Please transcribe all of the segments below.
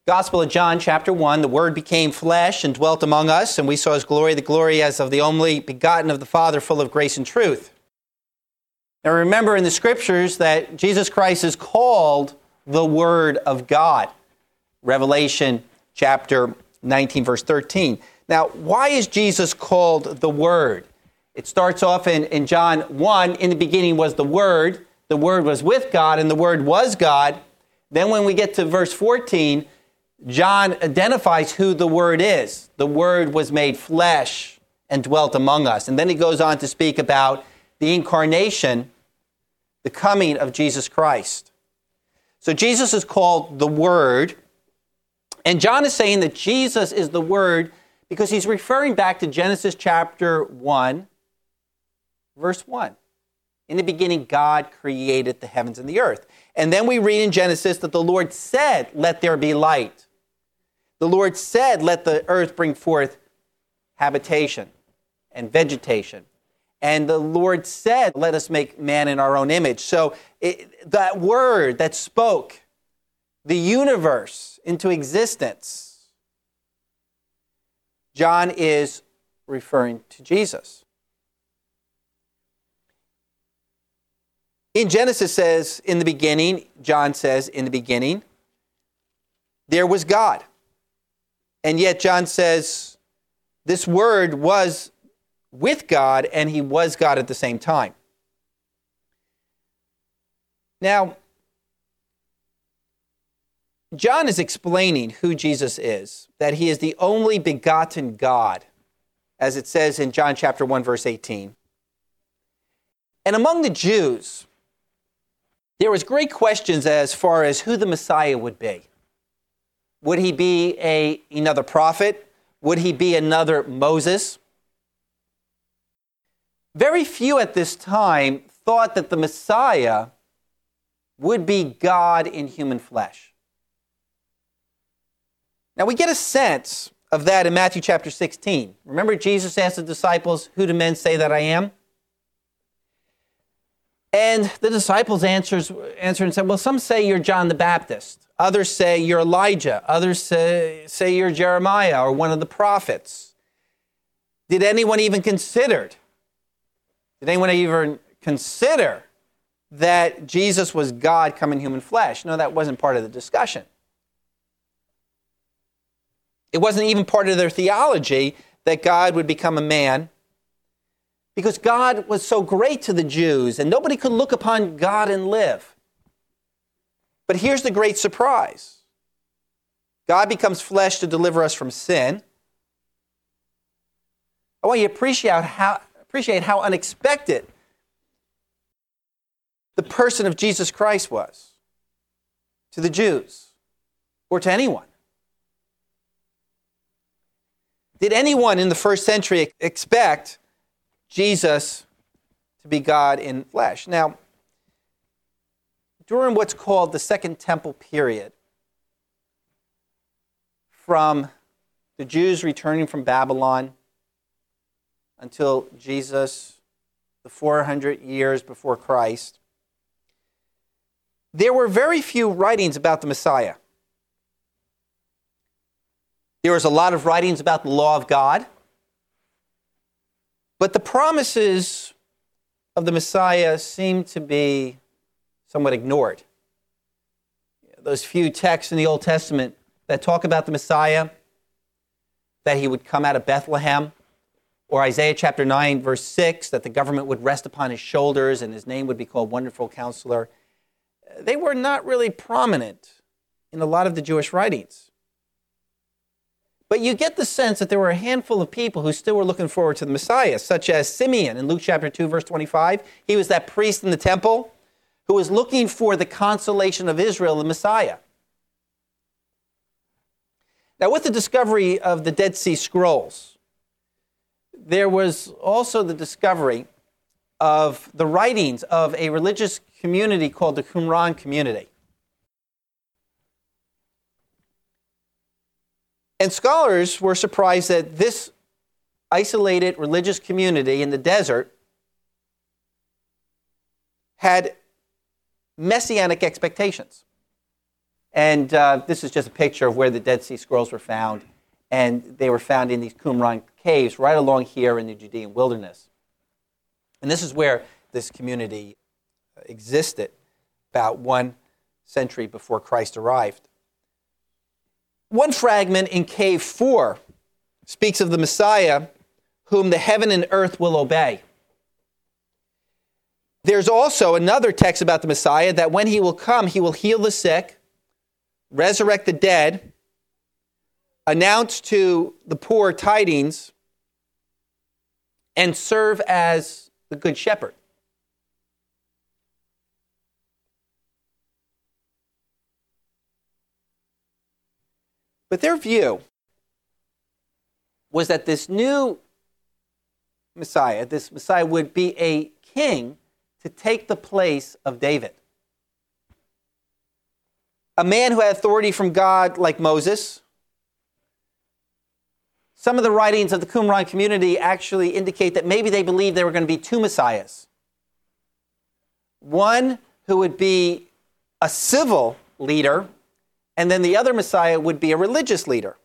Gospel of John, chapter 1, the Word became flesh and dwelt among us, and we saw His glory, the glory as of the only begotten of the Father, full of grace and truth. Now remember in the Scriptures that Jesus Christ is called the Word of God. Revelation chapter 19, verse 13. Now, why is Jesus called the Word? It starts off in John 1, in the beginning was the Word was with God, and the Word was God. Then when we get to verse 14, John identifies who the Word is. The Word was made flesh and dwelt among us. And then he goes on to speak about the incarnation, the coming of Jesus Christ. So Jesus is called the Word. And John is saying that Jesus is the Word because he's referring back to Genesis chapter 1, verse 1. In the beginning, God created the heavens and the earth. And then we read in Genesis that the Lord said, "Let there be light." The Lord said, "Let the earth bring forth habitation and vegetation." And the Lord said, "Let us make man in our own image." So that word that spoke the universe into existence, John is referring to Jesus. In Genesis says, in the beginning, John says, in the beginning, there was God. And yet John says, this Word was with God, and He was God at the same time. Now, John is explaining who Jesus is, that He is the only begotten God, as it says in John chapter 1, verse 18. And among the Jews, there was great questions as far as who the Messiah would be. Would He be another prophet? Would He be another Moses? Very few at this time thought that the Messiah would be God in human flesh. Now we get a sense of that in Matthew chapter 16. Remember Jesus asked the disciples, "Who do men say that I am?" And the disciples answered and said, "Well, some say you're John the Baptist. Others say you're Elijah. Others say you're Jeremiah or one of the prophets." Did anyone even consider that Jesus was God come in human flesh? No, that wasn't part of the discussion. It wasn't even part of their theology that God would become a man, because God was so great to the Jews, and nobody could look upon God and live. But here's the great surprise. God becomes flesh to deliver us from sin. I want you to appreciate how unexpected the person of Jesus Christ was to the Jews or to anyone. Did anyone in the first century expect Jesus to be God in flesh? Now, during what's called the Second Temple period, from the Jews returning from Babylon until Jesus, the 400 years before Christ, there were very few writings about the Messiah. There was a lot of writings about the law of God, but the promises of the Messiah seemed to be somewhat ignored. Those few texts in the Old Testament that talk about the Messiah, that He would come out of Bethlehem, or Isaiah chapter 9, verse 6, that the government would rest upon His shoulders and His name would be called Wonderful Counselor, they were not really prominent in a lot of the Jewish writings. But you get the sense that there were a handful of people who still were looking forward to the Messiah, such as Simeon in Luke chapter 2, verse 25. He was that priest in the temple who was looking for the consolation of Israel, the Messiah. Now, with the discovery of the Dead Sea Scrolls, there was also the discovery of the writings of a religious community called the Qumran community. And scholars were surprised that this isolated religious community in the desert had messianic expectations. And this is just a picture of where the Dead Sea Scrolls were found. And they were found in these Qumran caves right along here in the Judean wilderness. And this is where this community existed about 1 century before Christ arrived. One fragment in Cave 4 speaks of the Messiah whom the heaven and earth will obey. There's also another text about the Messiah that when he will come, he will heal the sick, resurrect the dead, announce to the poor tidings, and serve as the good shepherd. But their view was that this new Messiah, would be a king to take the place of David. A man who had authority from God like Moses. Some of the writings of the Qumran community actually indicate that maybe they believed there were going to be two Messiahs. One who would be a civil leader, and then the other Messiah would be a religious leader.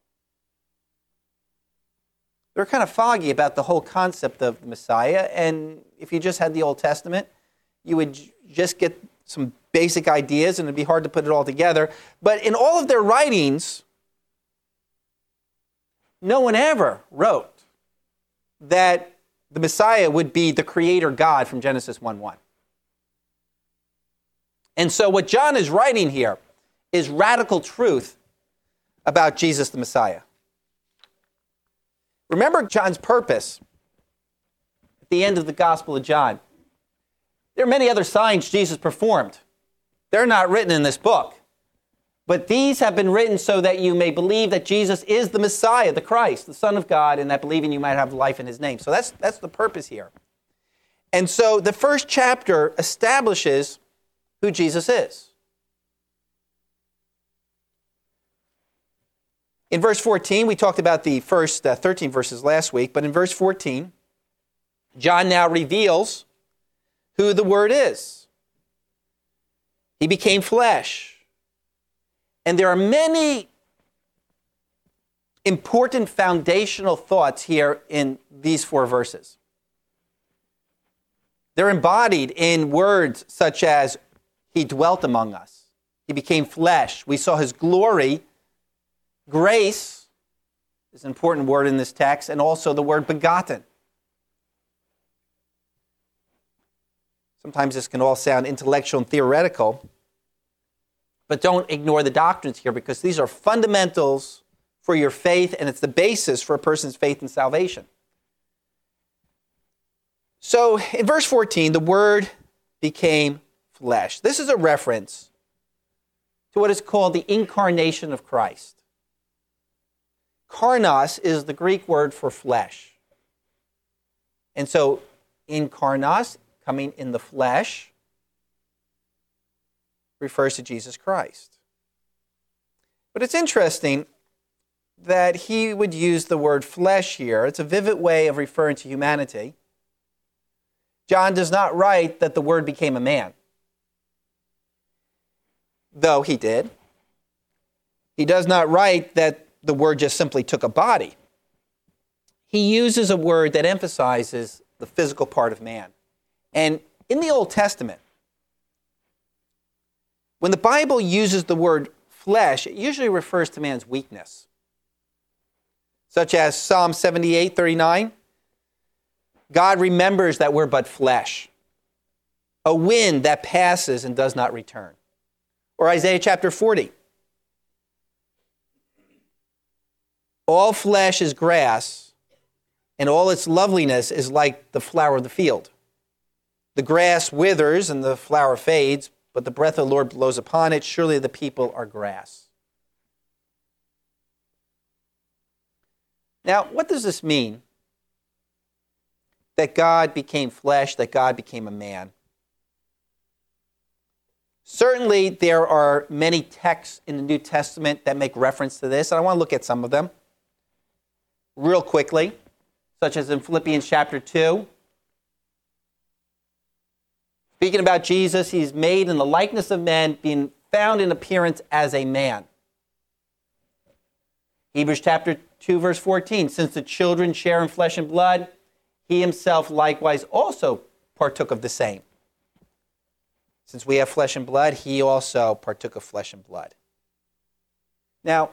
They're kind of foggy about the whole concept of the Messiah, and if you just had the Old Testament, you would just get some basic ideas, and it'd be hard to put it all together. But in all of their writings, no one ever wrote that the Messiah would be the creator God from Genesis 1:1. And so what John is writing here is radical truth about Jesus the Messiah. Remember John's purpose at the end of the Gospel of John. There are many other signs Jesus performed. They're not written in this book. But these have been written so that you may believe that Jesus is the Messiah, the Christ, the Son of God, and that believing you might have life in his name. So that's the purpose here. And so the first chapter establishes who Jesus is. In verse 14, we talked about the first 13 verses last week, but in verse 14, John now reveals who the Word is. He became flesh. And there are many important foundational thoughts here in these 4 verses. They're embodied in words such as, he dwelt among us. He became flesh. We saw his glory. Grace is an important word in this text, and also the word begotten. Sometimes this can all sound intellectual and theoretical, but don't ignore the doctrines here, because these are fundamentals for your faith, and it's the basis for a person's faith and salvation. So in verse 14, the Word became flesh. This is a reference to what is called the incarnation of Christ. Karnos is the Greek word for flesh. And so inkarnos, coming in the flesh, refers to Jesus Christ. But it's interesting that he would use the word flesh here. It's a vivid way of referring to humanity. John does not write that the Word became a man, though he did. He does not write that the Word just simply took a body. He uses a word that emphasizes the physical part of man. And in the Old Testament, when the Bible uses the word flesh, it usually refers to man's weakness, such as Psalm 78:39. God remembers that we're but flesh, a wind that passes and does not return. Or Isaiah chapter 40. All flesh is grass, and all its loveliness is like the flower of the field. The grass withers and the flower fades, but the breath of the Lord blows upon it. Surely the people are grass. Now, what does this mean? That God became flesh, that God became a man. Certainly, there are many texts in the New Testament that make reference to this, and I want to look at some of them real quickly, such as in Philippians chapter 2. Speaking about Jesus, he's made in the likeness of men, being found in appearance as a man. Hebrews chapter 2, verse 14, since the children share in flesh and blood, he himself likewise also partook of the same. Since we have flesh and blood, he also partook of flesh and blood. Now,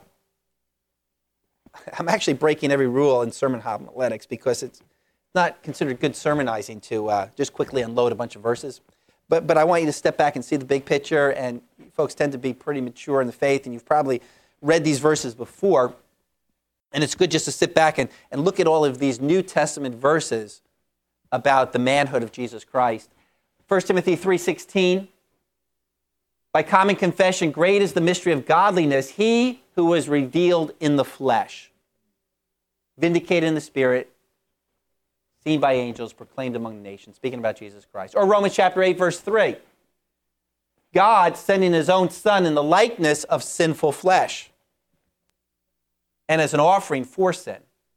I'm actually breaking every rule in sermon homiletics because it's not considered good sermonizing to just quickly unload a bunch of verses. But I want you to step back and see the big picture, and folks tend to be pretty mature in the faith, and you've probably read these verses before, and it's good just to sit back and look at all of these New Testament verses about the manhood of Jesus Christ. 1 Timothy 3:16, by common confession, great is the mystery of godliness. He who was revealed in the flesh, vindicated in the Spirit, seen by angels, proclaimed among the nations, speaking about Jesus Christ. Or Romans chapter 8, verse 3, God sending his own Son in the likeness of sinful flesh and as an offering for sin.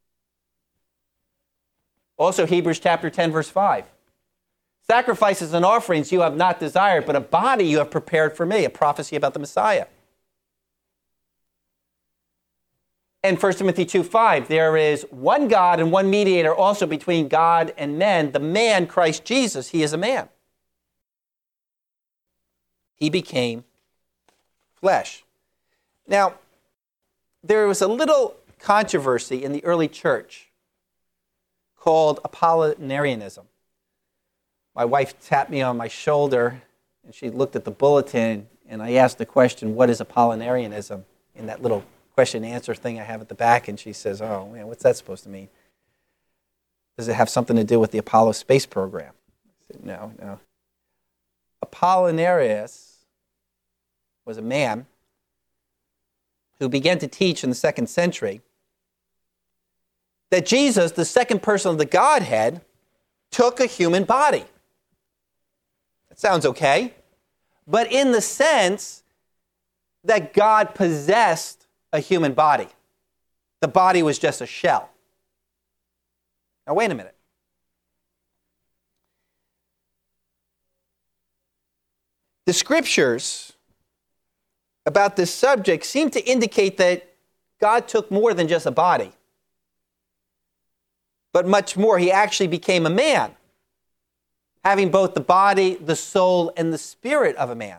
Also Hebrews chapter 10, verse 5. Sacrifices and offerings you have not desired, but a body you have prepared for me, a prophecy about the Messiah. And 1 Timothy 2:5, there is one God and one mediator also between God and men, the man Christ Jesus. He is a man. He became flesh. Now, there was a little controversy in the early church called Apollinarianism. My wife tapped me on my shoulder, and she looked at the bulletin, and I asked the question, what is Apollinarianism? In that little question and answer thing I have at the back, and she says, oh, man, what's that supposed to mean? Does it have something to do with the Apollo space program? I said, no. Apollinarius was a man who began to teach in the 2nd century that Jesus, the second person of the Godhead, took a human body. That sounds okay, but in the sense that God possessed a human body. The body was just a shell. Now, wait a minute. The scriptures about this subject seem to indicate that God took more than just a body, but much more. He actually became a man, having both the body, the soul, and the spirit of a man.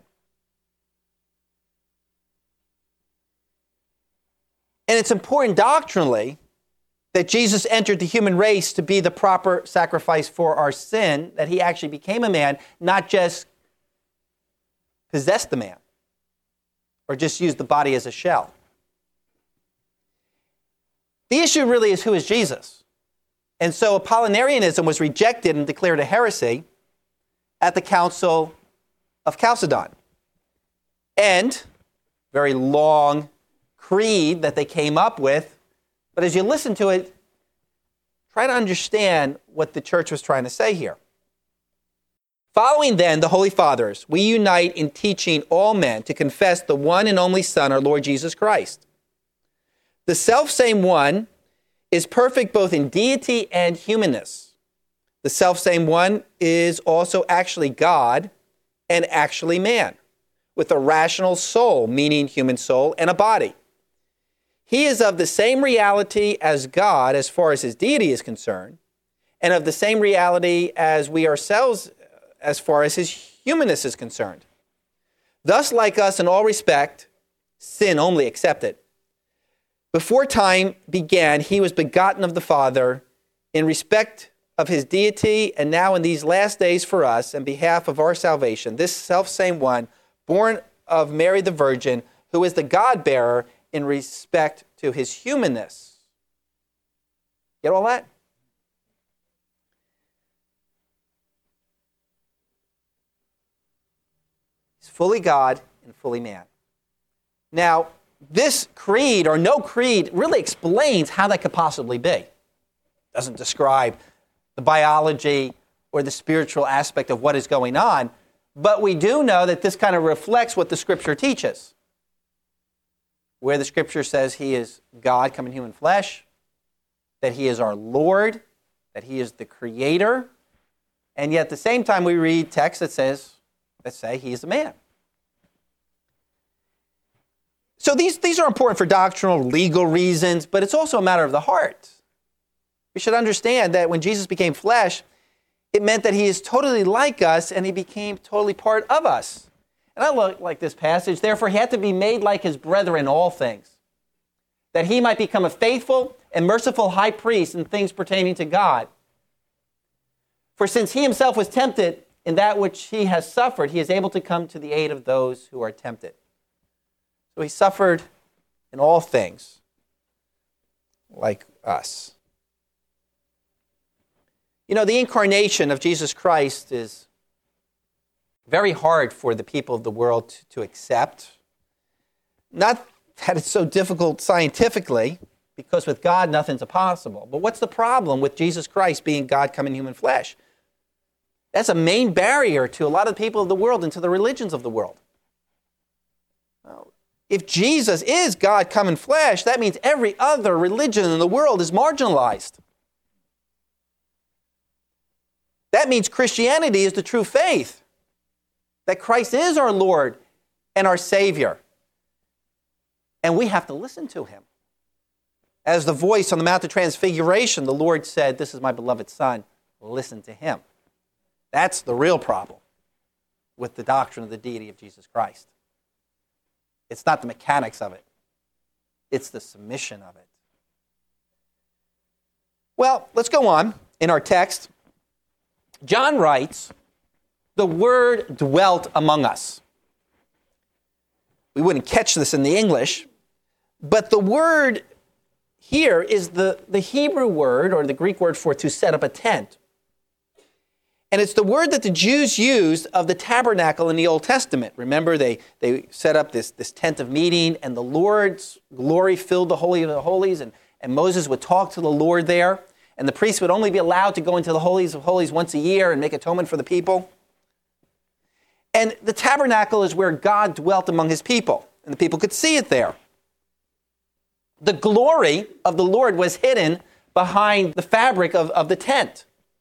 And it's important doctrinally that Jesus entered the human race to be the proper sacrifice for our sin, that he actually became a man, not just possessed the man or just used the body as a shell. The issue really is, who is Jesus? And so Apollinarianism was rejected and declared a heresy at the Council of Chalcedon. And very long creed that they came up with, but as you listen to it, try to understand what the church was trying to say here. Following then the Holy Fathers, we unite in teaching all men to confess the one and only Son, our Lord Jesus Christ. The selfsame one is perfect both in deity and humanness. The selfsame one is also actually God and actually man, with a rational soul, meaning human soul, and a body. He is of the same reality as God as far as his deity is concerned, and of the same reality as we ourselves as far as his humanness is concerned. Thus, like us in all respect, sin only excepted. Before time began, he was begotten of the Father in respect of his deity, and now in these last days for us, in behalf of our salvation, this selfsame one, born of Mary the Virgin, who is the God-bearer in respect to his humanness. Get all that? He's fully God and fully man. Now, this creed, or no creed, really explains how that could possibly be. It doesn't describe the biology or the spiritual aspect of what is going on, but we do know that this kind of reflects what the Scripture teaches, where the Scripture says he is God come in human flesh, that he is our Lord, that he is the Creator, and yet at the same time we read texts that say he is a man. So these are important for doctrinal, legal reasons, but it's also a matter of the heart. We should understand that when Jesus became flesh, it meant that he is totally like us and he became totally part of us. And I like this passage. Therefore, he had to be made like his brethren in all things, that he might become a faithful and merciful high priest in things pertaining to God. For since he himself was tempted in that which he has suffered, he is able to come to the aid of those who are tempted. So he suffered in all things like us. You know, the incarnation of Jesus Christ is very hard for the people of the world to accept. Not that it's so difficult scientifically, because with God nothing's impossible. But what's the problem with Jesus Christ being God come in human flesh? That's a main barrier to a lot of the people of the world and to the religions of the world. Well, if Jesus is God come in flesh, that means every other religion in the world is marginalized. That means Christianity is the true faith, that Christ is our Lord and our Savior. And we have to listen to him. As the voice on the Mount of Transfiguration, the Lord said, "This is my beloved Son, listen to him." That's the real problem with the doctrine of the deity of Jesus Christ. It's not the mechanics of it. It's the submission of it. Well, let's go on in our text. John writes, "The Word dwelt among us." We wouldn't catch this in the English, but the word here is the Hebrew word, or the Greek word for to set up a tent. And it's the word that the Jews used of the tabernacle in the Old Testament. Remember, they set up this tent of meeting, and the Lord's glory filled the Holy of the Holies, and Moses would talk to the Lord there, and the priest would only be allowed to go into the Holies of Holies once a year and make atonement for the people. And the tabernacle is where God dwelt among his people, and the people could see it there. The glory of the Lord was hidden behind the fabric of the tent.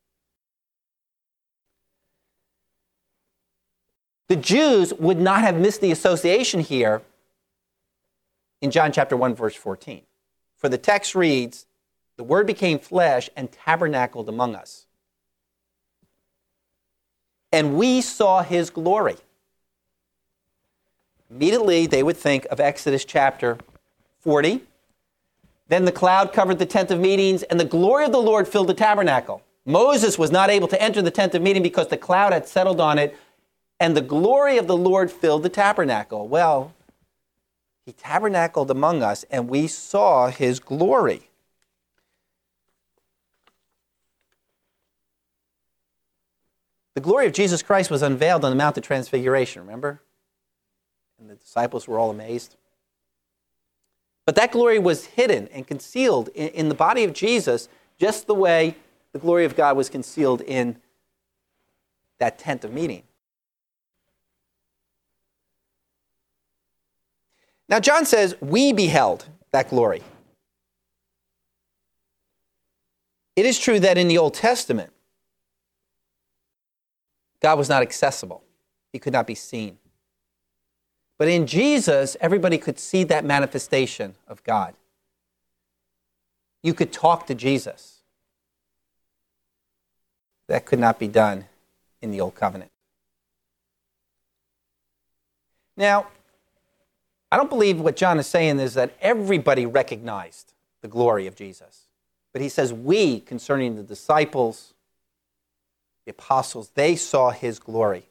The Jews would not have missed the association here in John chapter 1, verse 14. For the text reads, "The Word became flesh and tabernacled among us. And we saw his glory." Immediately, they would think of Exodus chapter 40. Then the cloud covered the tent of meetings, and the glory of the Lord filled the tabernacle. Moses was not able to enter the tent of meeting because the cloud had settled on it, and the glory of the Lord filled the tabernacle. Well, he tabernacled among us, and we saw his glory. The glory of Jesus Christ was unveiled on the Mount of Transfiguration, remember? And the disciples were all amazed. But that glory was hidden and concealed in the body of Jesus, just the way the glory of God was concealed in that tent of meeting. Now, John says, we beheld that glory. It is true that in the Old Testament, God was not accessible. He could not be seen. But in Jesus, everybody could see that manifestation of God. You could talk to Jesus. That could not be done in the Old Covenant. Now, I don't believe what John is saying is that everybody recognized the glory of Jesus. But he says we, concerning the disciples, the apostles, they saw his glory.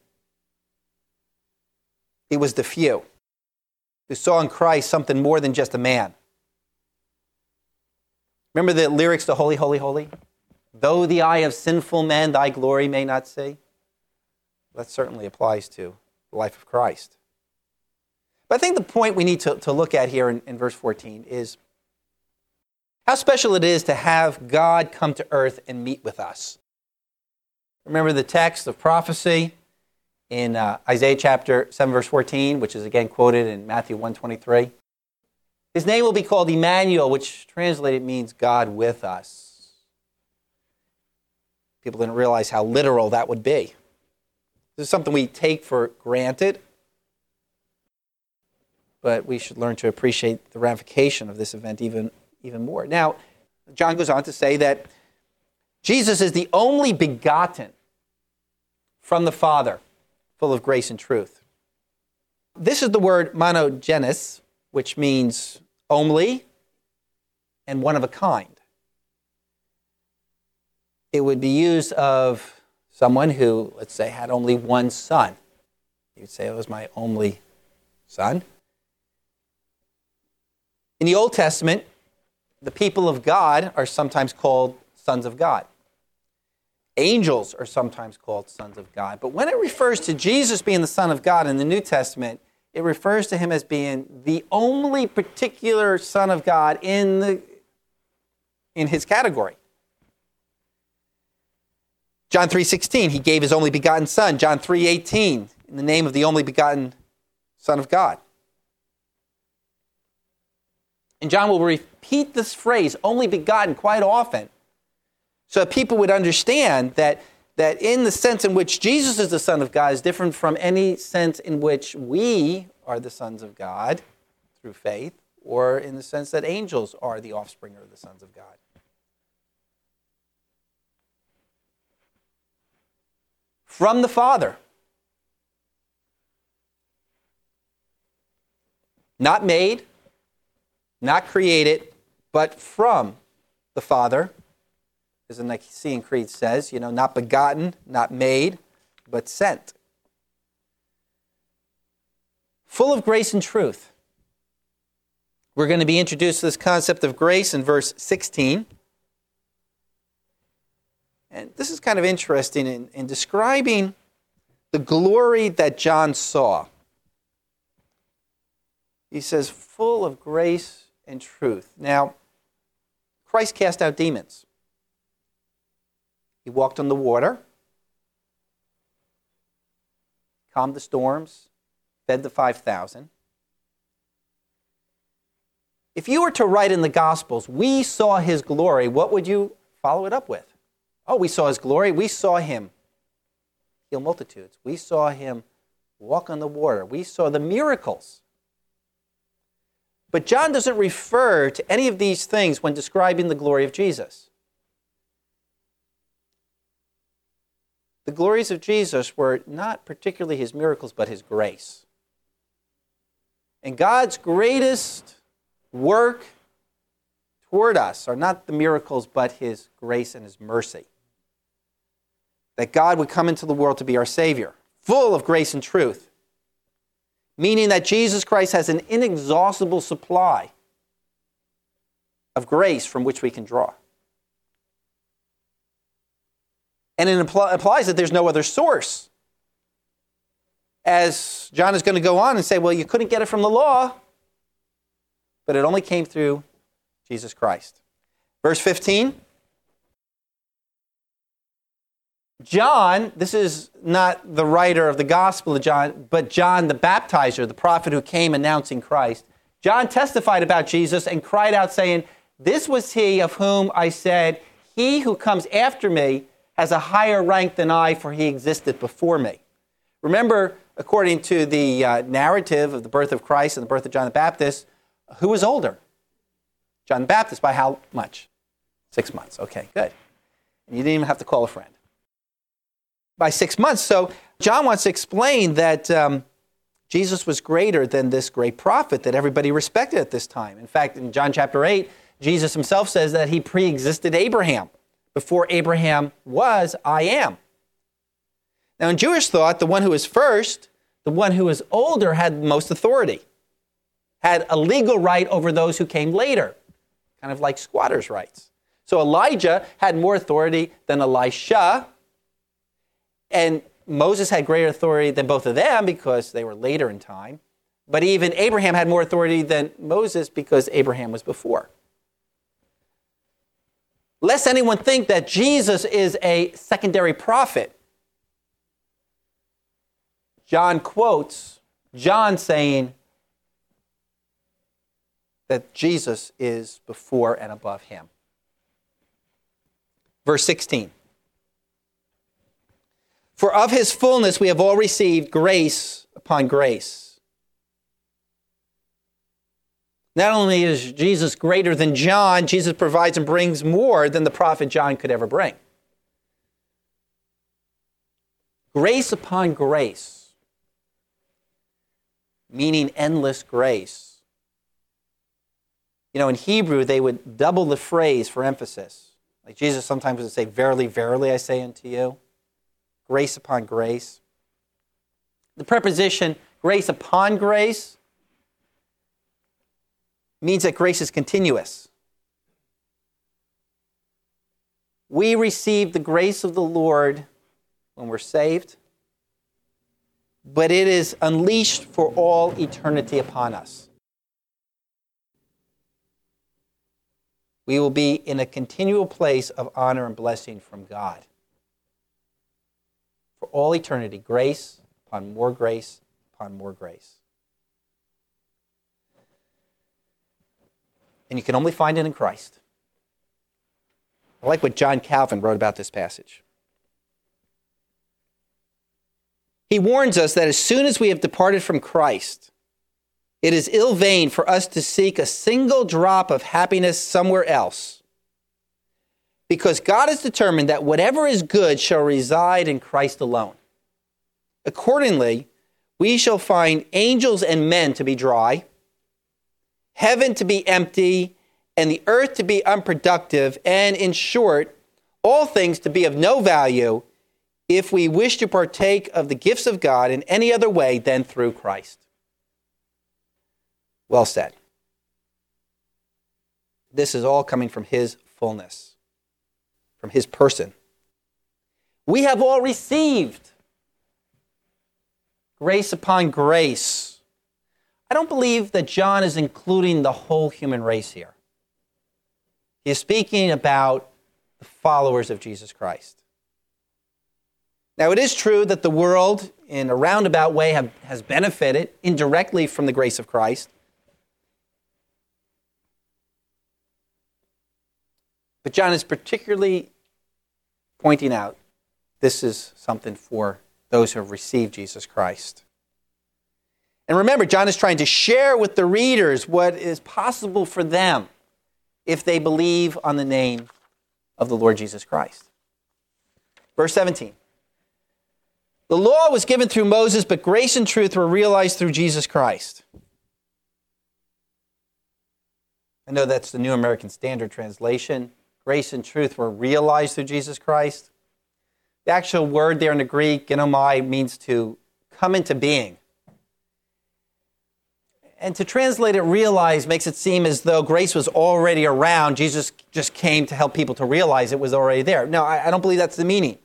It was the few who saw in Christ something more than just a man. Remember the lyrics to Holy, Holy, Holy? Though the eye of sinful men thy glory may not see. That certainly applies to the life of Christ. But I think the point we need to look at here in verse 14 is how special it is to have God come to earth and meet with us. Remember the text of prophecy in Isaiah chapter 7, verse 14, which is again quoted in Matthew 1:23. His name will be called Emmanuel, which translated means God with us. People didn't realize how literal that would be. This is something we take for granted. but we should learn to appreciate the ramification of this event even more. Now, John goes on to say that Jesus is the only begotten from the Father, full of grace and truth. This is the word monogenes, which means only and one of a kind. It would be used of someone who, let's say, had only one son. You'd say, it was my only son. In the Old Testament, the people of God are sometimes called sons of God. Angels are sometimes called sons of God. But when it refers to Jesus being the Son of God in the New Testament, it refers to him as being the only particular Son of God in his category. John 3:16, he gave his only begotten Son. John 3:18, in the name of the only begotten Son of God. And John will repeat this phrase, only begotten, quite often, so that people would understand that in the sense in which Jesus is the Son of God is different from any sense in which we are the sons of God through faith, or in the sense that angels are the offspring of the sons of God. From the Father. Not made, not created, but from the Father. As the Nicene Creed says, not begotten, not made, but sent. Full of grace and truth. We're going to be introduced to this concept of grace in verse 16. And this is kind of interesting in describing the glory that John saw. He says, full of grace and truth. Now, Christ cast out demons. He walked on the water, calmed the storms, fed the 5,000. If you were to write in the Gospels, we saw his glory, what would you follow it up with? Oh, we saw his glory. We saw him heal multitudes. We saw him walk on the water. We saw the miracles. But John doesn't refer to any of these things when describing the glory of Jesus. The glories of Jesus were not particularly his miracles, but his grace. And God's greatest work toward us are not the miracles, but his grace and his mercy. That God would come into the world to be our Savior, full of grace and truth. Meaning that Jesus Christ has an inexhaustible supply of grace from which we can draw. And it implies that there's no other source. As John is going to go on and say, well, you couldn't get it from the law, but it only came through Jesus Christ. Verse 15. John, this is not the writer of the Gospel of John, but John the baptizer, the prophet who came announcing Christ. John testified about Jesus and cried out saying, this was he of whom I said, he who comes after me has a higher rank than I, for he existed before me. Remember, according to the narrative of the birth of Christ and the birth of John the Baptist, who was older? John the Baptist by how much? 6 months. Okay, good. And you didn't even have to call a friend. By 6 months. So John wants to explain that Jesus was greater than this great prophet that everybody respected at this time. In fact, in John chapter 8, Jesus himself says that he pre-existed Abraham. Before Abraham was, I am. Now in Jewish thought, the one who was first, the one who was older had most authority, had a legal right over those who came later, kind of like squatters' rights. So Elijah had more authority than Elisha, and Moses had greater authority than both of them because they were later in time. But even Abraham had more authority than Moses because Abraham was before. Lest anyone think that Jesus is a secondary prophet, John quotes John saying that Jesus is before and above him. Verse 16. For of his fullness we have all received grace upon grace. Not only is Jesus greater than John, Jesus provides and brings more than the prophet John could ever bring. Grace upon grace, meaning endless grace. You know, in Hebrew, they would double the phrase for emphasis. Like Jesus sometimes would say, verily, verily, I say unto you. Grace upon grace. The preposition grace upon grace means that grace is continuous. We receive the grace of the Lord when we're saved, but it is unleashed for all eternity upon us. We will be in a continual place of honor and blessing from God. For all eternity, grace upon more grace upon more grace. And you can only find it in Christ. I like what John Calvin wrote about this passage. He warns us that as soon as we have departed from Christ, it is ill vain for us to seek a single drop of happiness somewhere else, because God has determined that whatever is good shall reside in Christ alone. Accordingly, we shall find angels and men to be dry, heaven to be empty, and the earth to be unproductive, and in short, all things to be of no value if we wish to partake of the gifts of God in any other way than through Christ. Well said. This is all coming from his fullness, from his person. We have all received grace upon grace. I don't believe that John is including the whole human race here. He is speaking about the followers of Jesus Christ. Now, it is true that the world, in a roundabout way, has benefited indirectly from the grace of Christ. But John is particularly pointing out this is something for those who have received Jesus Christ. And remember, John is trying to share with the readers what is possible for them if they believe on the name of the Lord Jesus Christ. Verse 17. The law was given through Moses, but grace and truth were realized through Jesus Christ. I know that's the New American Standard Translation. Grace and truth were realized through Jesus Christ. The actual word there in the Greek, genomai, means to come into being. And to translate it realize makes it seem as though grace was already around. Jesus just came to help people to realize it was already there. No, I don't believe that's the meaning.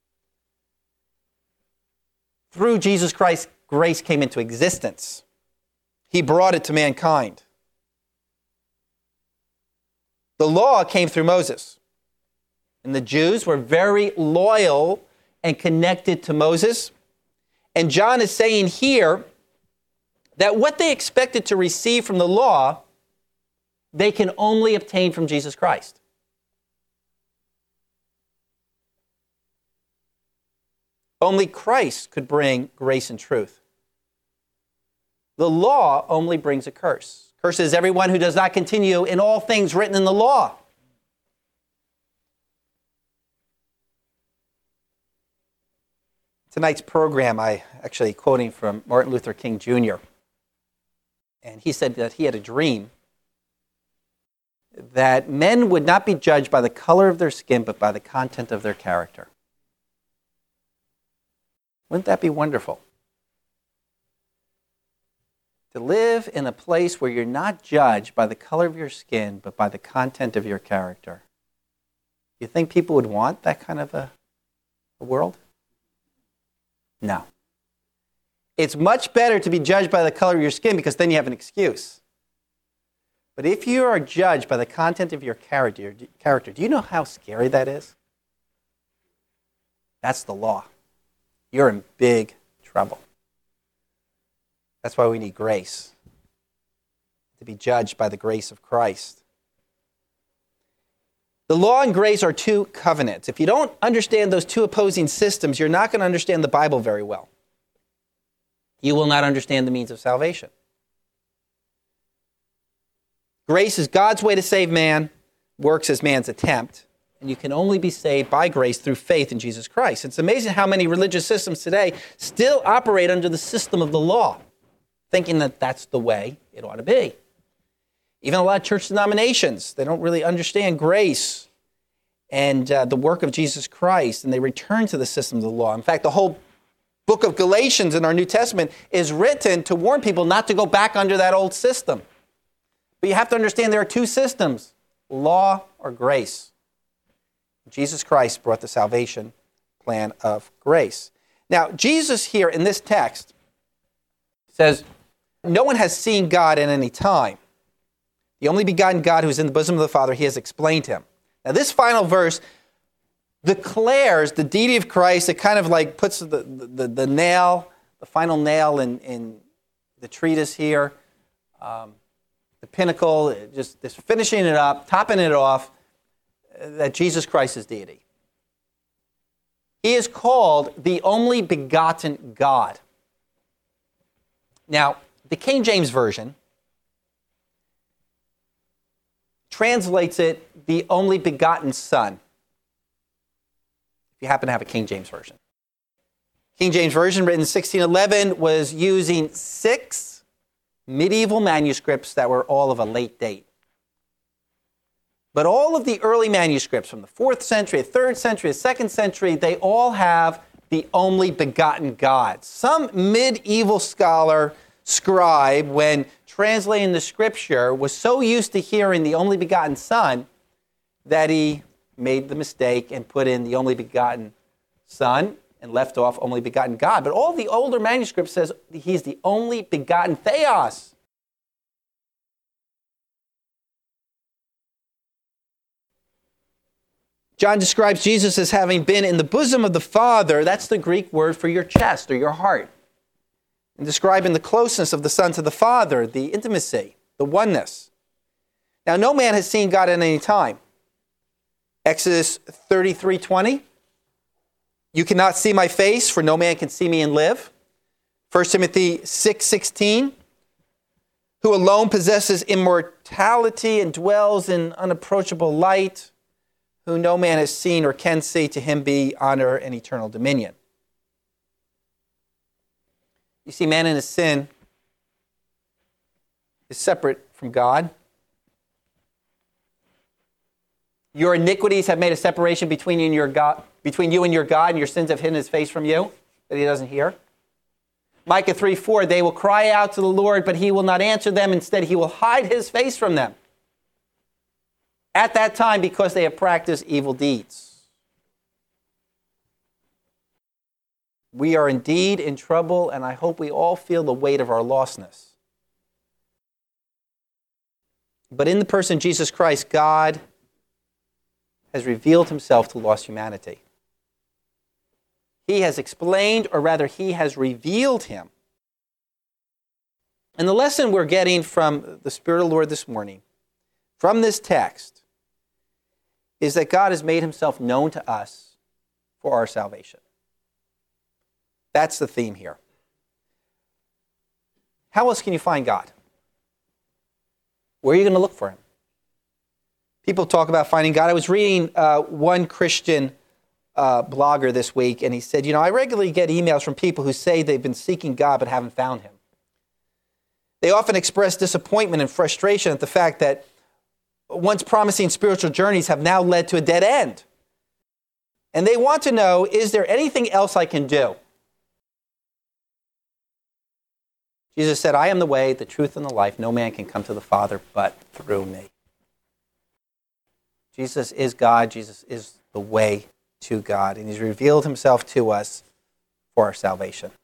Through Jesus Christ, grace came into existence. He brought it to mankind. The law came through Moses. And the Jews were very loyal and connected to Moses. And John is saying here that what they expected to receive from the law, they can only obtain from Jesus Christ. Only Christ could bring grace and truth. The law only brings a curse. Curse is everyone who does not continue in all things written in the law. Tonight's program, I actually quoting from Martin Luther King Jr., and he said that he had a dream that men would not be judged by the color of their skin, but by the content of their character. Wouldn't that be wonderful? To live in a place where you're not judged by the color of your skin, but by the content of your character. You think people would want that kind of a world? No. It's much better to be judged by the color of your skin because then you have an excuse. But if you are judged by the content of your character, do you know how scary that is? That's the law. You're in big trouble. That's why we need grace, to be judged by the grace of Christ. The law and grace are two covenants. If you don't understand those two opposing systems, you're not going to understand the Bible very well. You will not understand the means of salvation. Grace is God's way to save man. Works is man's attempt. And you can only be saved by grace through faith in Jesus Christ. It's amazing how many religious systems today still operate under the system of the law, thinking that that's the way it ought to be. Even a lot of church denominations, they don't really understand grace and the work of Jesus Christ, and they return to the system of the law. In fact, the whole book of Galatians in our New Testament is written to warn people not to go back under that old system. But you have to understand there are two systems, law or grace. Jesus Christ brought the salvation plan of grace. Now, Jesus here in this text says, no one has seen God at any time. The only begotten God who is in the bosom of the Father, he has explained him. Now, this final verse declares the deity of Christ. It kind of like puts the nail, the final nail in the treatise here, the pinnacle, just finishing it up, topping it off, that Jesus Christ is deity. He is called the only begotten God. Now, the King James Version translates it the only begotten Son, if you happen to have a King James Version. King James Version, written in 1611, was using 6 medieval manuscripts that were all of a late date. But all of the early manuscripts from the 4th century, 3rd century, 2nd century, they all have the only begotten God. Some medieval scholar, scribe, when translating the scripture, was so used to hearing the only begotten Son that he made the mistake and put in the only begotten Son and left off only begotten God. But all the older manuscripts says he's the only begotten Theos. John describes Jesus as having been in the bosom of the Father. That's the Greek word for your chest or your heart. And describing the closeness of the Son to the Father, the intimacy, the oneness. Now, no man has seen God at any time. Exodus 33:20. You cannot see my face, for no man can see me and live. 1 Timothy 6:16. Who alone possesses immortality and dwells in unapproachable light, who no man has seen or can see, to him be honor and eternal dominion. You see, man in his sin is separate from God. Your iniquities have made a separation between you and your God, and your sins have hidden his face from you, that he doesn't hear. Micah 3:4, they will cry out to the Lord, but he will not answer them. Instead, he will hide his face from them at that time, because they have practiced evil deeds. We are indeed in trouble, and I hope we all feel the weight of our lostness. But in the person of Jesus Christ, God has revealed himself to lost humanity. He has explained, or rather, he has revealed him. And the lesson we're getting from the Spirit of the Lord this morning, from this text, is that God has made himself known to us for our salvation. That's the theme here. How else can you find God? Where are you going to look for him? People talk about finding God. I was reading one Christian blogger this week, and he said, I regularly get emails from people who say they've been seeking God but haven't found him. They often express disappointment and frustration at the fact that once promising spiritual journeys have now led to a dead end. And they want to know, is there anything else I can do? Jesus said, I am the way, the truth, and the life. No man can come to the Father but through me. Jesus is God. Jesus is the way to God. And he's revealed himself to us for our salvation.